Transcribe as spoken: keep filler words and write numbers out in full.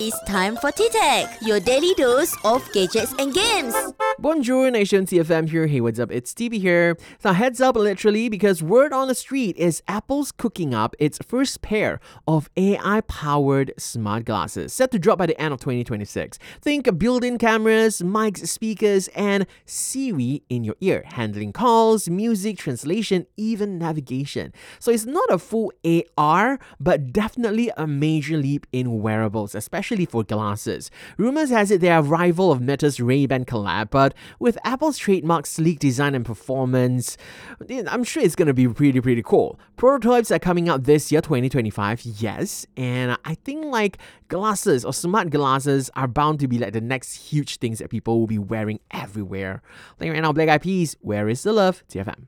It's time for T-Tech, your daily dose of gadgets and games. Bonjour, Nation T F M here. Hey, what's up? It's Stevie here. So heads up literally because word on the street is Apple's cooking up its first pair of A I-powered smart glasses set to drop by the end of twenty twenty-six. Think built-in cameras, mics, speakers, and Siri in your ear, handling calls, music, translation, even navigation. So it's not a full A R, but definitely a major leap in wearables, especially for glasses. Rumors has it they are a rival of Meta's Ray-Ban collab, but with Apple's trademark sleek design and performance, I'm sure it's going to be pretty, pretty cool. Prototypes are coming out this year, twenty twenty-five, yes, and I think like glasses or smart glasses are bound to be like the next huge things that people will be wearing everywhere. Like right now, Black Eyed Peas, Where is the Love? T F M.